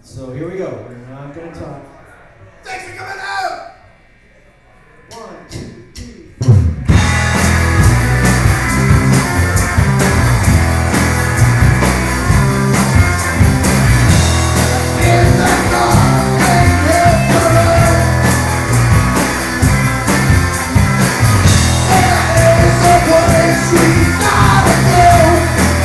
So here we go. We're not gonna talk. Thanks for coming out! 1, 2, 3. In the dark and there is a place we gotta go.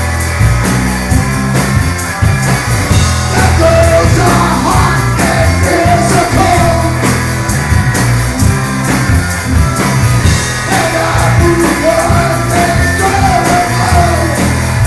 The girls are hot and physical, and I move on and go.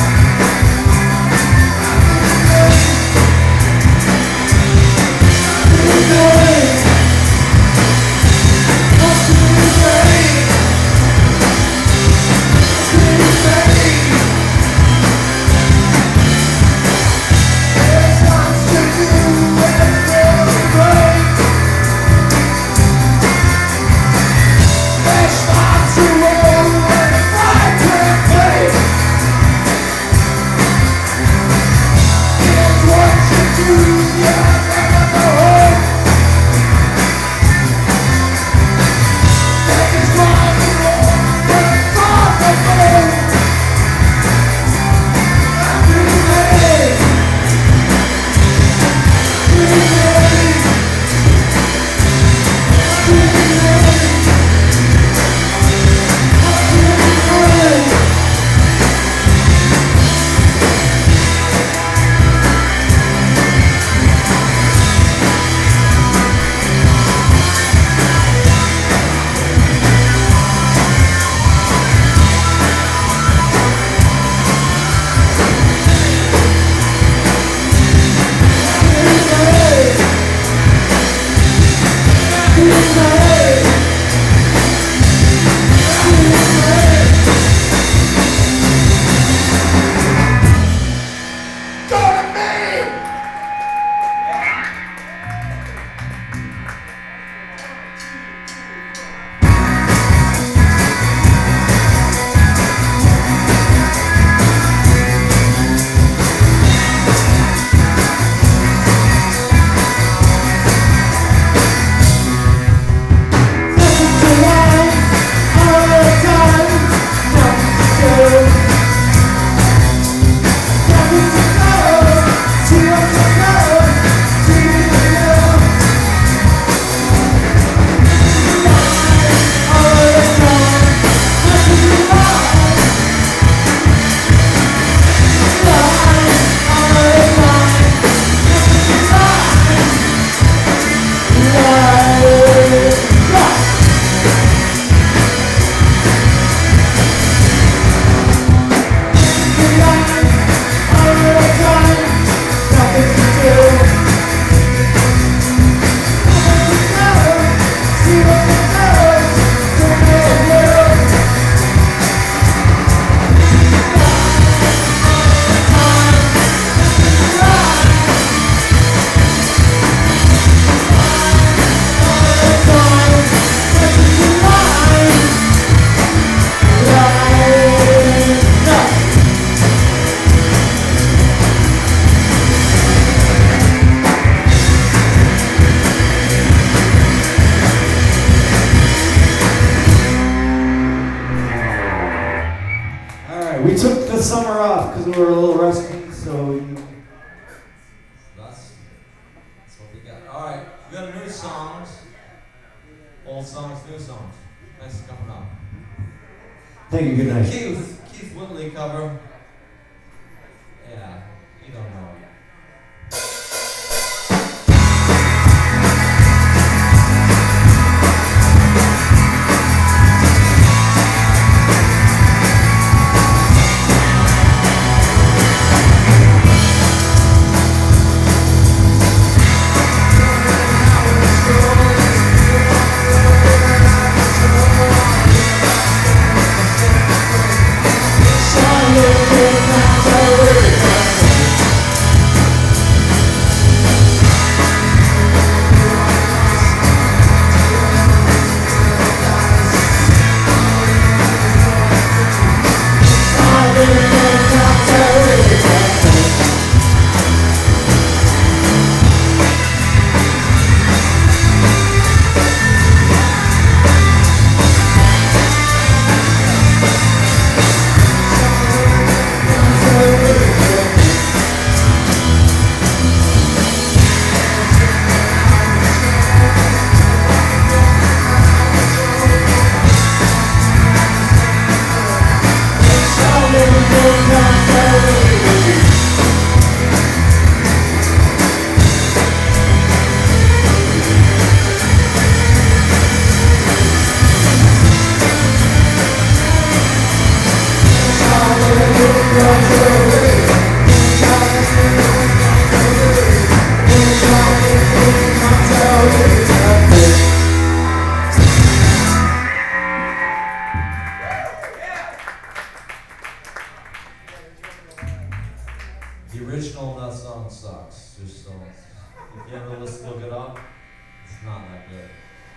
We took the summer off because we were a little rusty, so That's what we got. Alright, we got new songs. Old songs, new songs. Thanks for coming up. thank you. Good night. Keith Whitley cover. Yeah, you don't know. Sorry, that song sucks. Just don't. If you ever listen, look it up. It's not that good.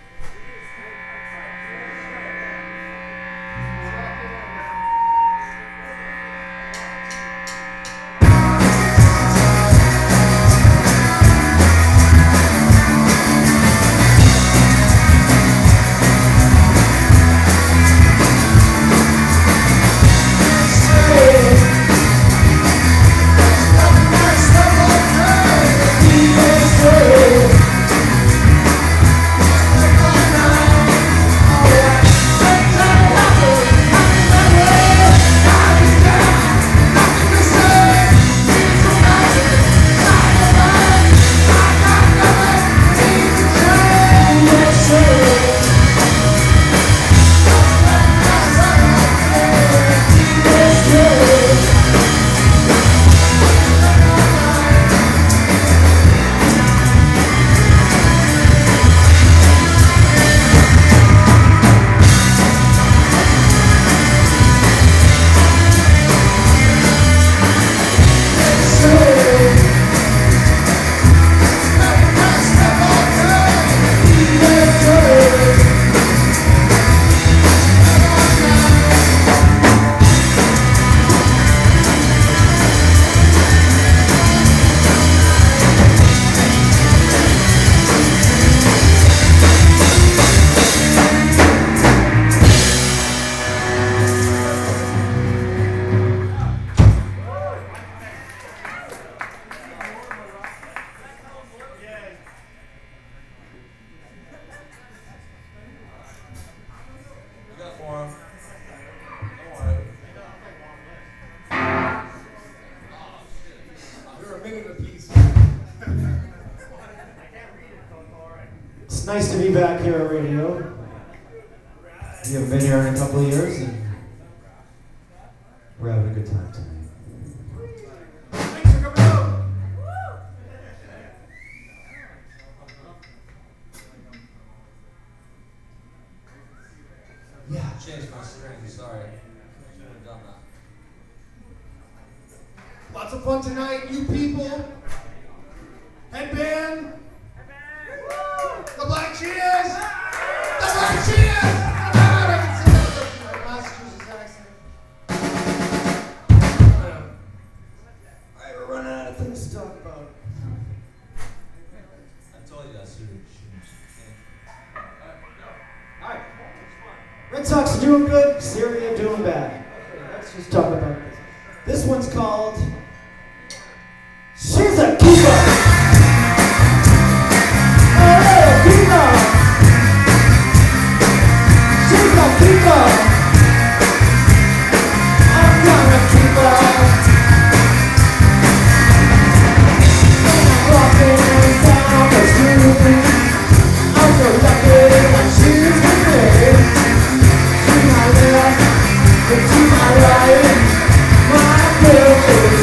It's nice to be back here at radio. We haven't been here in a couple of years, and we're having a good time tonight. Thanks for coming out. Yeah. Changed my string. Sorry. Should have done that. Lots of fun tonight, you people. Headband. The Black Cheers. The Black Cheers. I can say that with my Massachusetts accent. We're running out of things to talk about. I told you that shouldn't. Alright. Red Sox are doing good, Syria doing bad. Let's just talk about this. This one's called She's a Keeper. My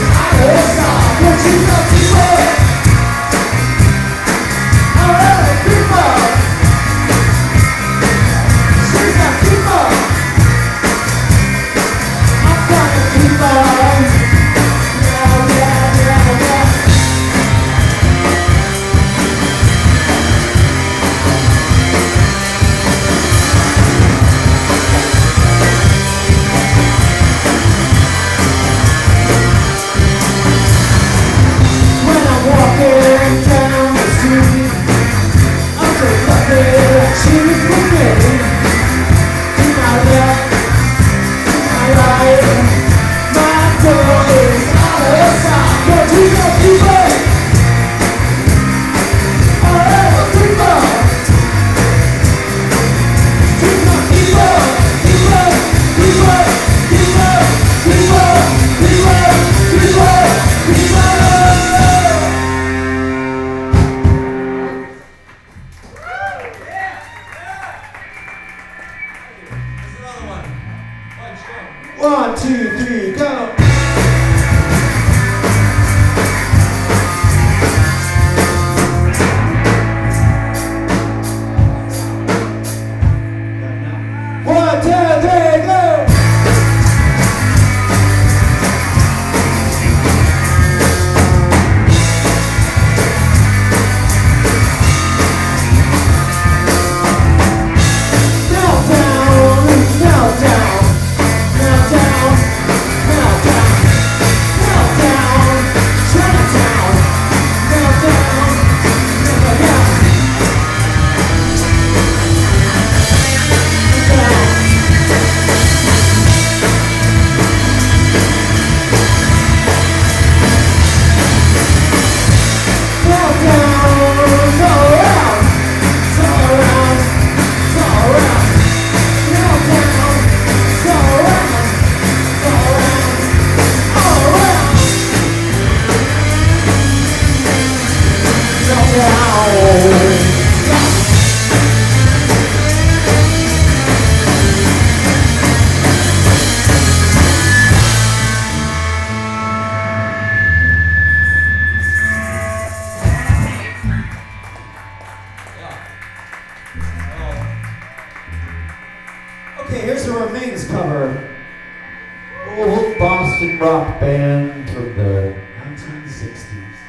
rock band from the 1960s.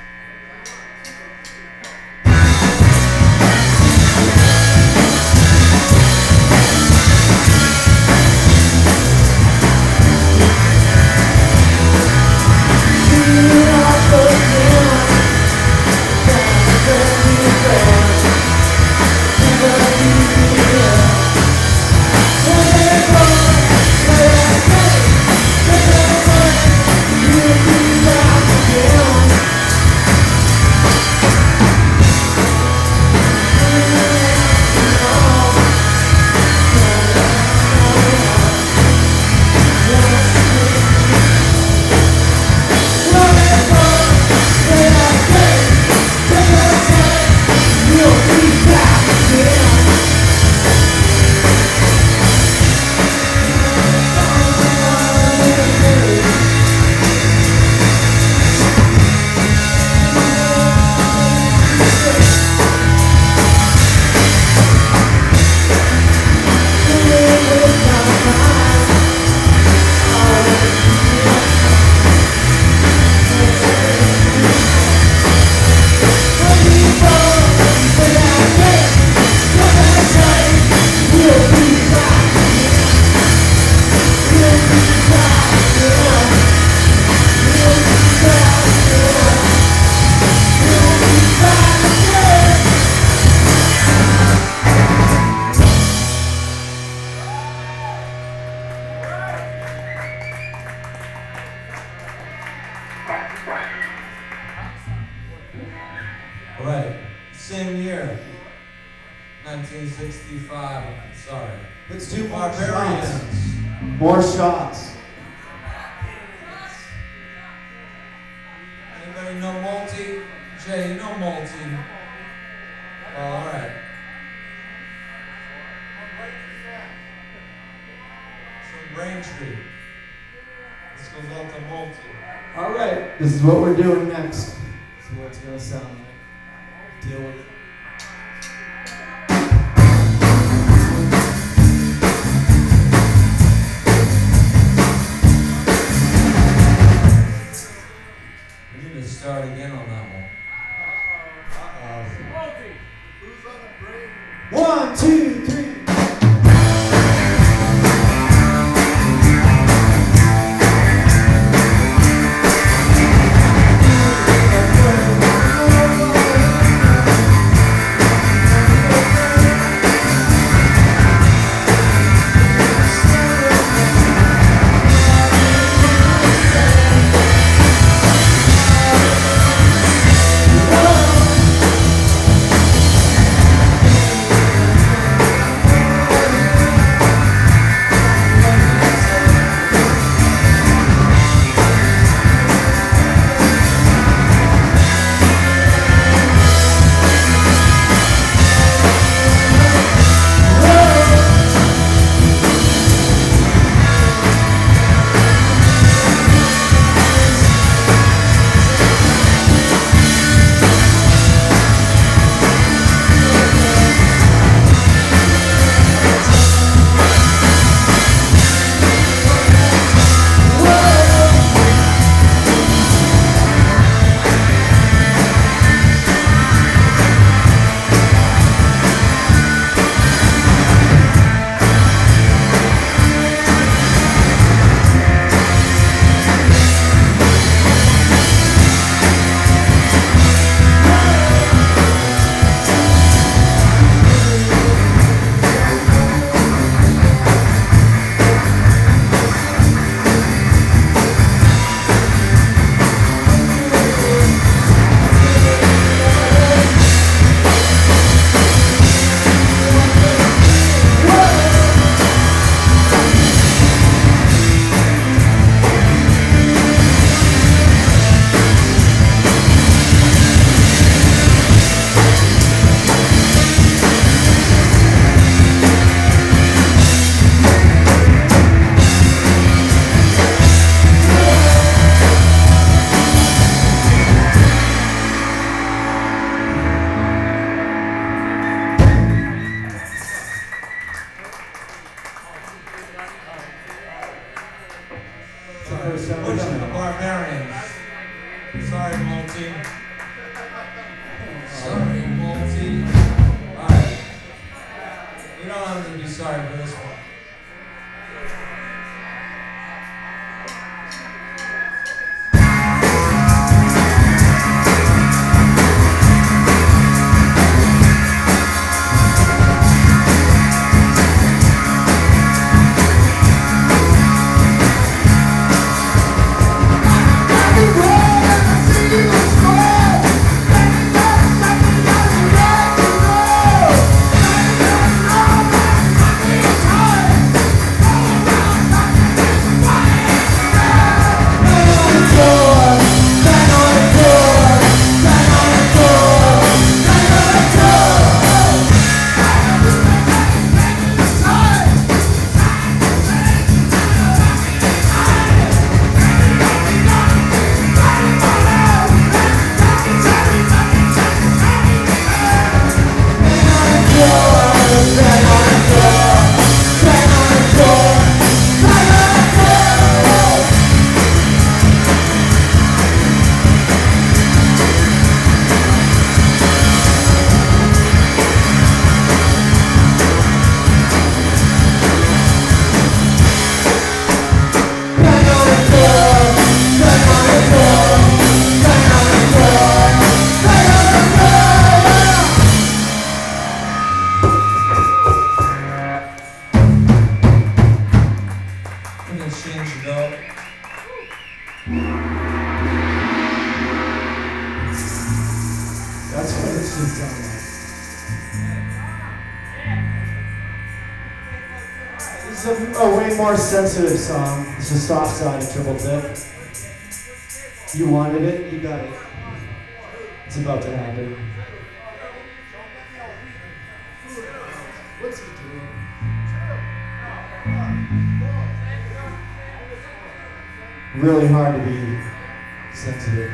All right, same year, 1965. Sorry. Let's do more Barbarians. shots. More shots. Anybody know Multi? Jay, you know Multi. Oh, all right. From Braintree. This goes out to Multi. All right, this is what we're doing next. This is what it's gonna sound like. Deal with it. We need to start again on that one. One, two, three. Multi. Sorry, Multi. Alright. You don't have to be sorry for this one. That's what it should sound like. This is a way more sensitive song. It's a soft side of Triple Dip. You wanted it, you got it. It's about to happen. What's he doing? Really hard to be sensitive.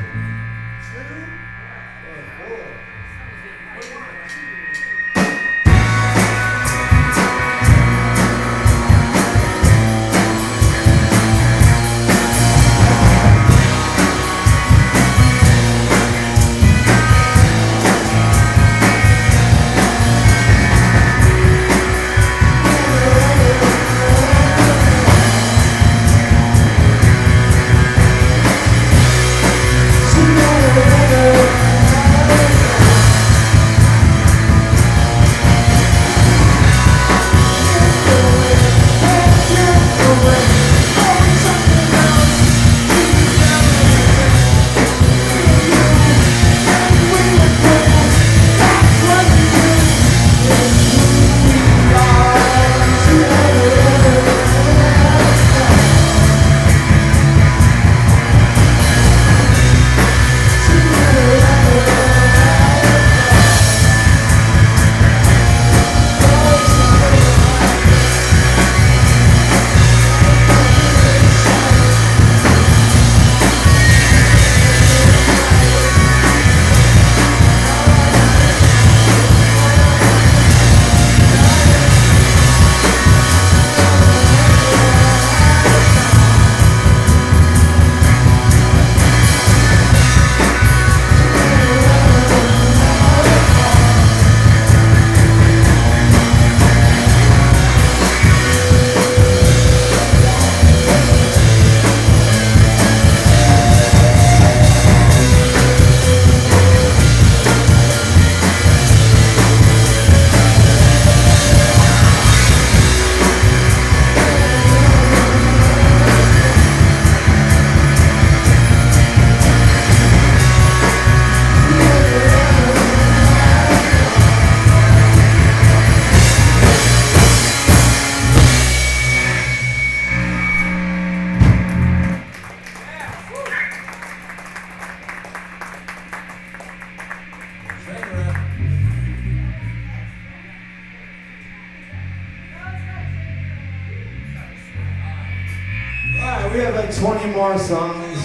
We have like 20 more songs.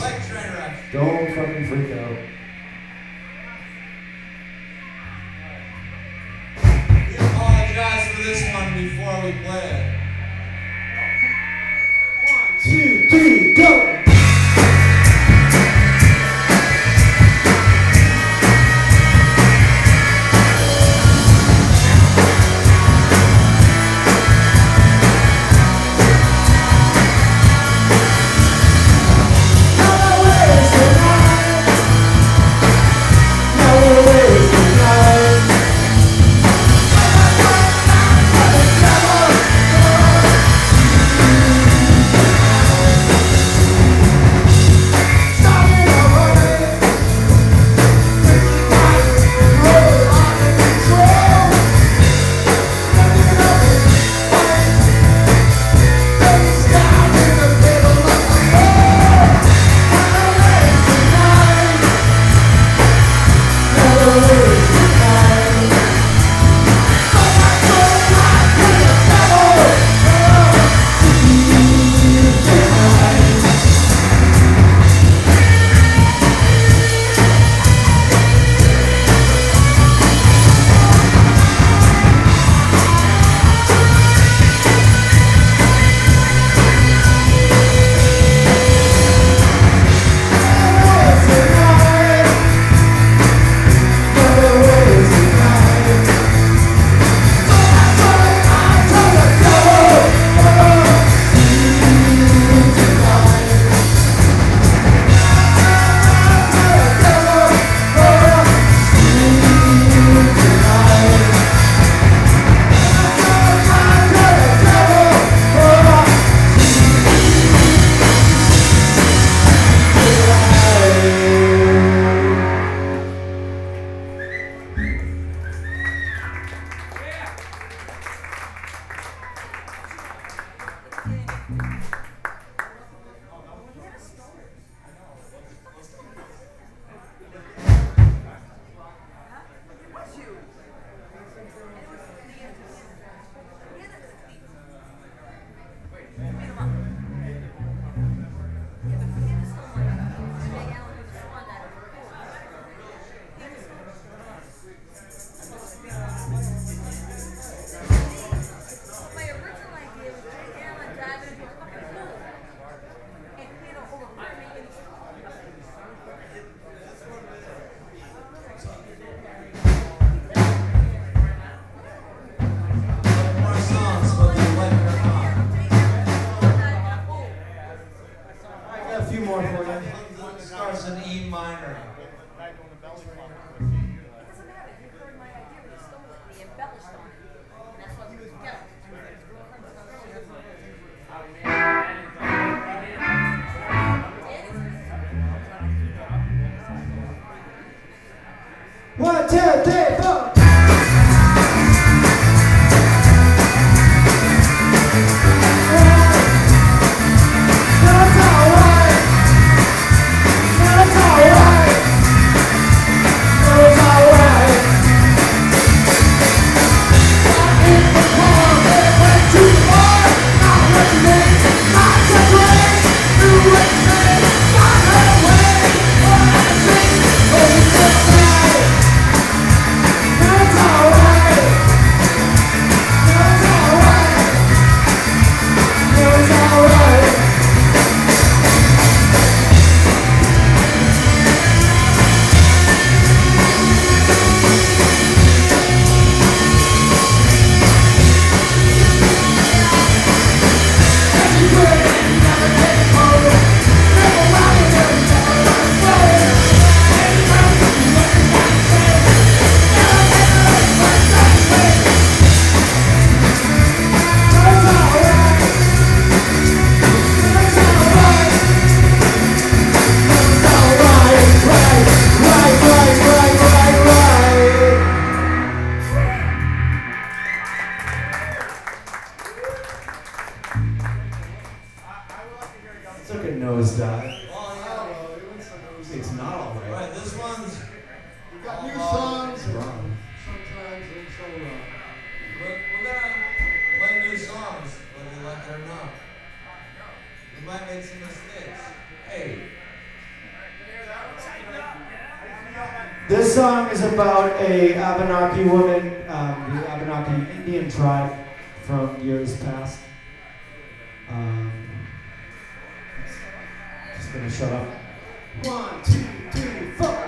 Don't fucking freak out. We apologize for this one before we play it. 1, 2, 3, go! 2, 3, 4. Took a nosedive. It's not all right. Right, this one's. We got new songs. Wrong. Sometimes it's so wrong. We're gonna play new songs, whether you like it or not. We might make some mistakes. Hey. This song is about a Abenaki woman, the Abenaki Indian tribe from years past. Just gonna shut up. 1, 2, 3, 4.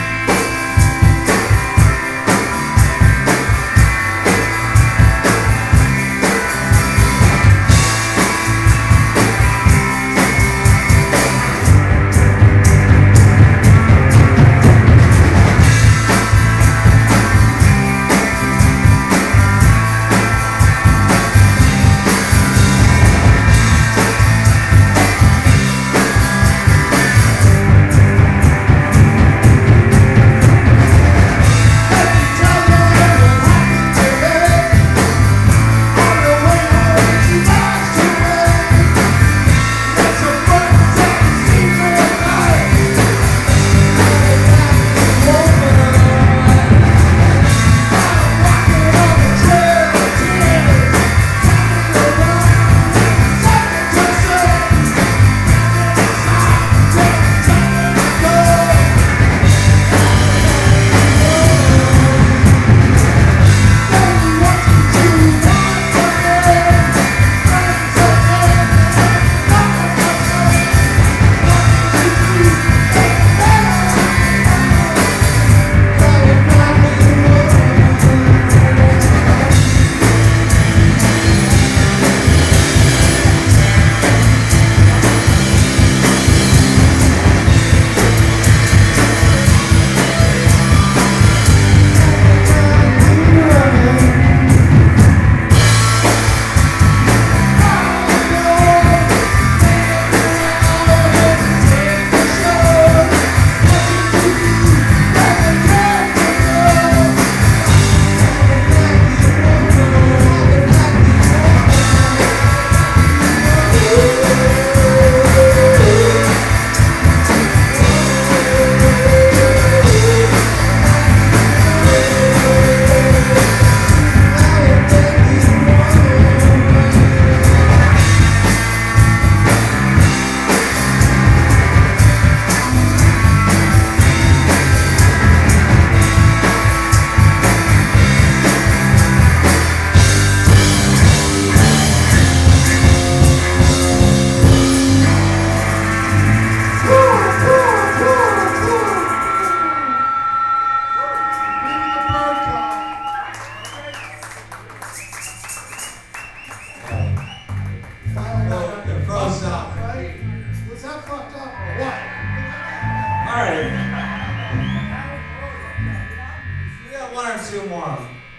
two more.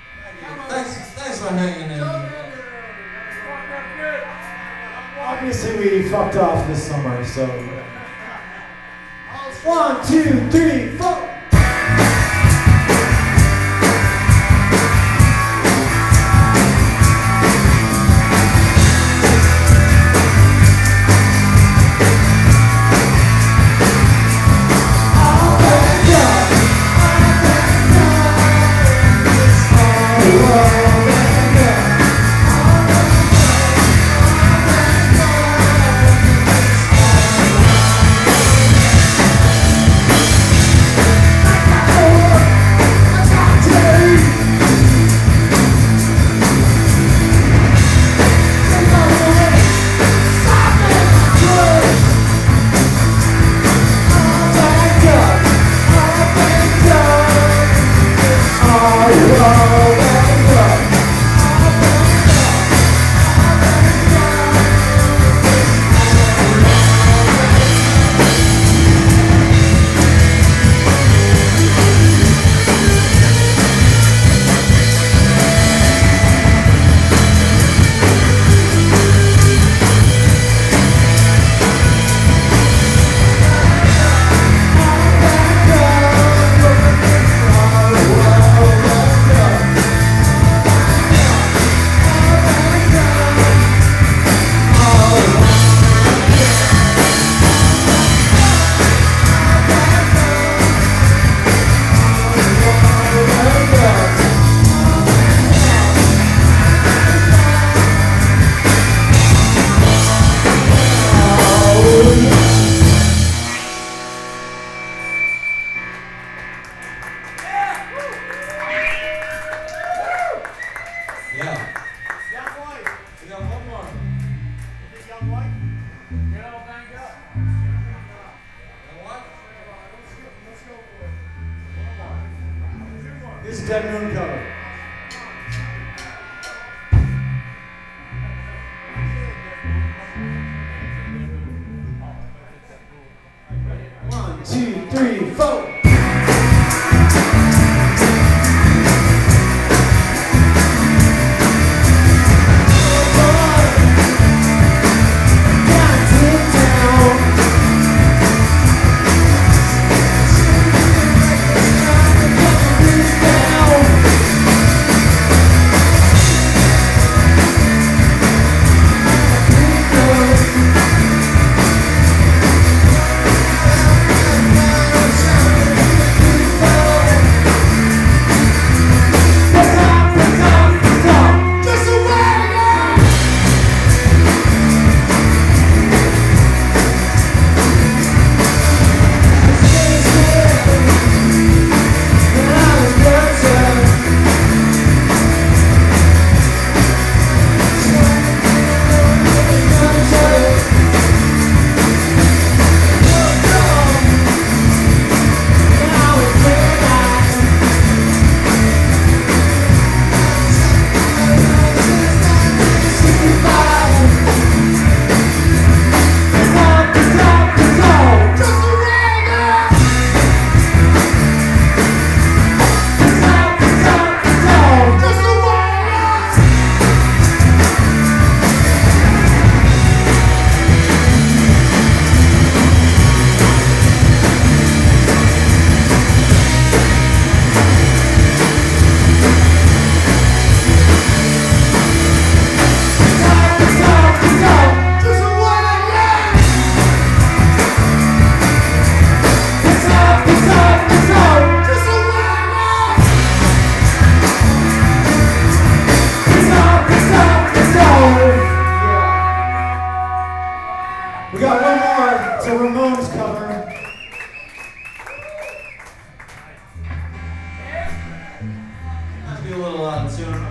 Thanks for hanging in. Obviously, we fucked off this summer, so. 1, 2, 3, 4. This is Dead Moon cover. One, two, three, four. We got one more. It's a Ramones cover. Might be a little out of tune.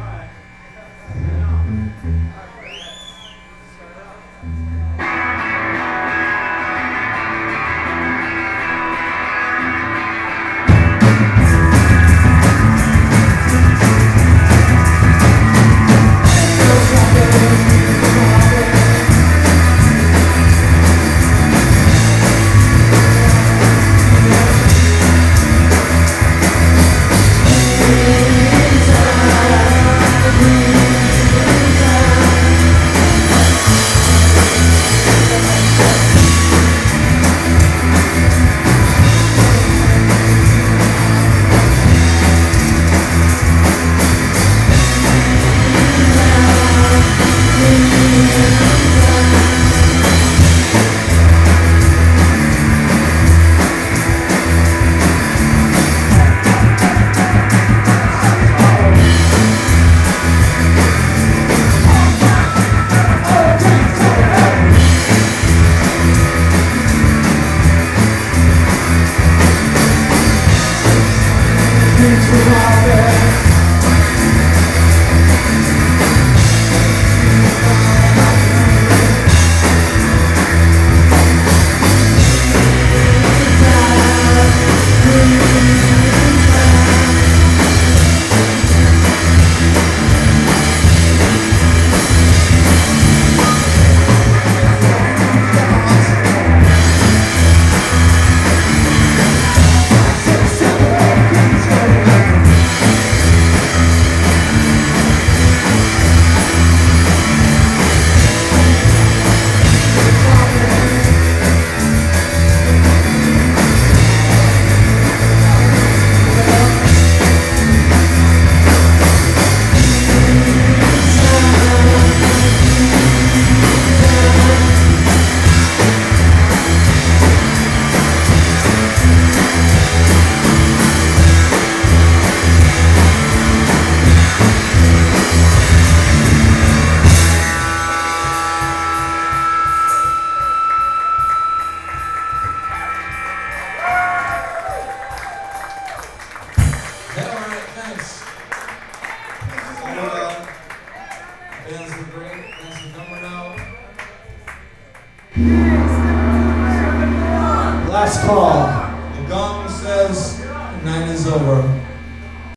Last call. The gong says night is over.